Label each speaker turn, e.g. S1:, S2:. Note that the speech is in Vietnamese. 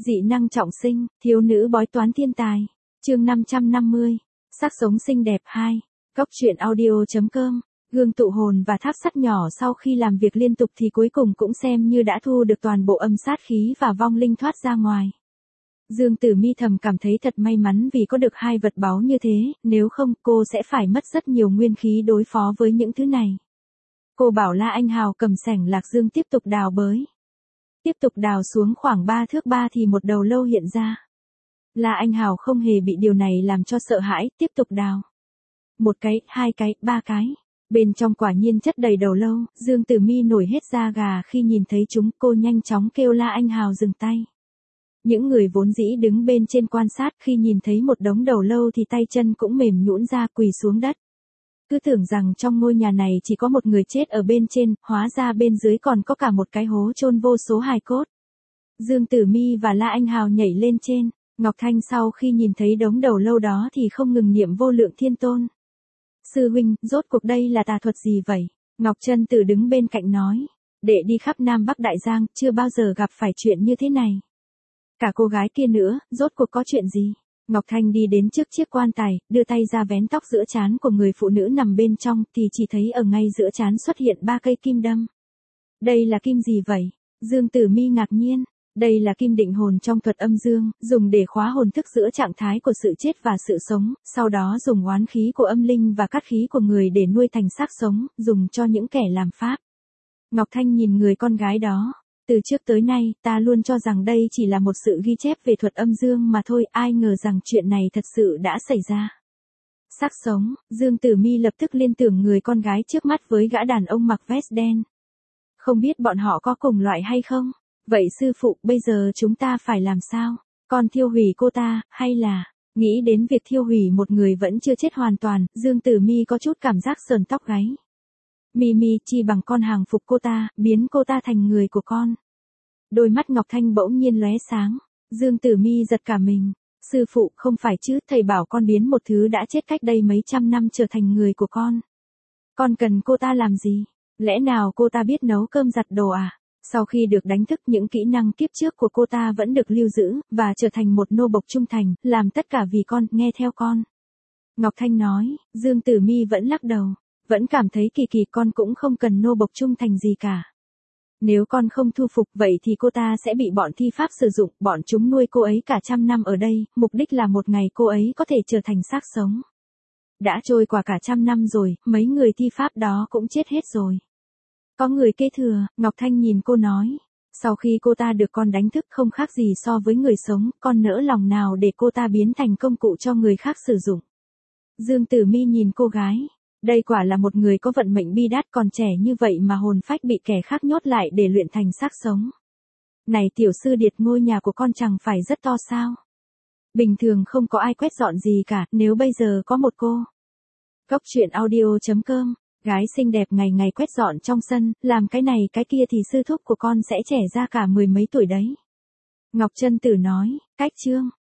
S1: Dị năng trọng sinh, thiếu nữ bói toán thiên tài. Chương 550. Sắc sống xinh đẹp 2. Cốc truyện audio.com. Gương tụ hồn và tháp sắt nhỏ sau khi làm việc liên tục thì cuối cùng cũng xem như đã thu được toàn bộ âm sát khí và vong linh thoát ra ngoài. Dương Tử Mi thầm cảm thấy thật may mắn vì có được hai vật báu như thế, nếu không cô sẽ phải mất rất nhiều nguyên khí đối phó với những thứ này. Cô bảo La Anh Hào cầm sẻng Lạc Dương tiếp tục đào bới. Tiếp tục đào xuống khoảng 3 thước 3 thì một đầu lâu hiện ra. La Anh Hào không hề bị điều này làm cho sợ hãi, tiếp tục đào. Một cái, hai cái, ba cái. Bên trong quả nhiên chất đầy đầu lâu, Dương Tử Mi nổi hết da gà khi nhìn thấy chúng, cô nhanh chóng kêu La Anh Hào dừng tay. Những người vốn dĩ đứng bên trên quan sát khi nhìn thấy một đống đầu lâu thì tay chân cũng mềm nhũn ra quỳ xuống đất. Cứ tưởng rằng trong ngôi nhà này chỉ có một người chết ở bên trên, hóa ra bên dưới còn có cả một cái hố chôn vô số hài cốt. Dương Tử Mi và La Anh Hào nhảy lên trên, Ngọc Thanh sau khi nhìn thấy đống đầu lâu đó thì không ngừng niệm vô lượng thiên tôn. Sư huynh, rốt cuộc đây là tà thuật gì vậy? Ngọc Trân Tử đứng bên cạnh nói, đệ đi khắp Nam Bắc Đại Giang, chưa bao giờ gặp phải chuyện như thế này. Cả cô gái kia nữa, rốt cuộc có chuyện gì? Ngọc Thanh đi đến trước chiếc quan tài, đưa tay ra vén tóc giữa trán của người phụ nữ nằm bên trong thì chỉ thấy ở ngay giữa trán xuất hiện 3 cây kim đâm. Đây là kim gì vậy? Dương Tử Mi ngạc nhiên. Đây là kim định hồn trong thuật âm dương, dùng để khóa hồn thức giữa trạng thái của sự chết và sự sống, sau đó dùng oán khí của âm linh và cát khí của người để nuôi thành xác sống, dùng cho những kẻ làm pháp. Ngọc Thanh nhìn người con gái đó. Từ trước tới nay, ta luôn cho rằng đây chỉ là một sự ghi chép về thuật âm dương mà thôi, ai ngờ rằng chuyện này thật sự đã xảy ra. Xác sống, Dương Tử Mi lập tức liên tưởng người con gái trước mắt với gã đàn ông mặc vest đen. Không biết bọn họ có cùng loại hay không? Vậy sư phụ, bây giờ chúng ta phải làm sao? Còn thiêu hủy cô ta, hay là... Nghĩ đến việc thiêu hủy một người vẫn chưa chết hoàn toàn, Dương Tử Mi có chút cảm giác sờn tóc gáy. Mi chi bằng con hàng phục cô ta, biến cô ta thành người của con. Đôi mắt Ngọc Thanh bỗng nhiên lóe sáng. Dương Tử Mi giật cả mình. Sư phụ, không phải chứ, thầy bảo con biến một thứ đã chết cách đây mấy trăm năm trở thành người của con. Con cần cô ta làm gì? Lẽ nào cô ta biết nấu cơm giặt đồ à? Sau khi được đánh thức, những kỹ năng kiếp trước của cô ta vẫn được lưu giữ, và trở thành một nô bộc trung thành, làm tất cả vì con, nghe theo con. Ngọc Thanh nói. Dương Tử Mi vẫn lắc đầu. Vẫn cảm thấy kỳ, con cũng không cần nô bộc trung thành gì cả. Nếu con không thu phục vậy thì cô ta sẽ bị bọn thi pháp sử dụng, bọn chúng nuôi cô ấy cả trăm năm ở đây, mục đích là một ngày cô ấy có thể trở thành xác sống. Đã trôi qua cả trăm năm rồi, mấy người thi pháp đó cũng chết hết rồi. Có người kế thừa, Ngọc Thanh nhìn cô nói. Sau khi cô ta được con đánh thức không khác gì so với người sống, con nỡ lòng nào để cô ta biến thành công cụ cho người khác sử dụng. Dương Tử Mi nhìn cô gái. Đây quả là một người có vận mệnh bi đát, còn trẻ như vậy mà hồn phách bị kẻ khác nhốt lại để luyện thành xác sống. Này tiểu sư điệt, ngôi nhà của con chẳng phải rất to sao? Bình thường không có ai quét dọn gì cả, nếu bây giờ có một cô. Cốc truyện audio.com. Gái xinh đẹp ngày ngày quét dọn trong sân, làm cái này cái kia thì sư thúc của con sẽ trẻ ra cả 10 mấy tuổi đấy. Ngọc Trân Tử nói. Cách chương.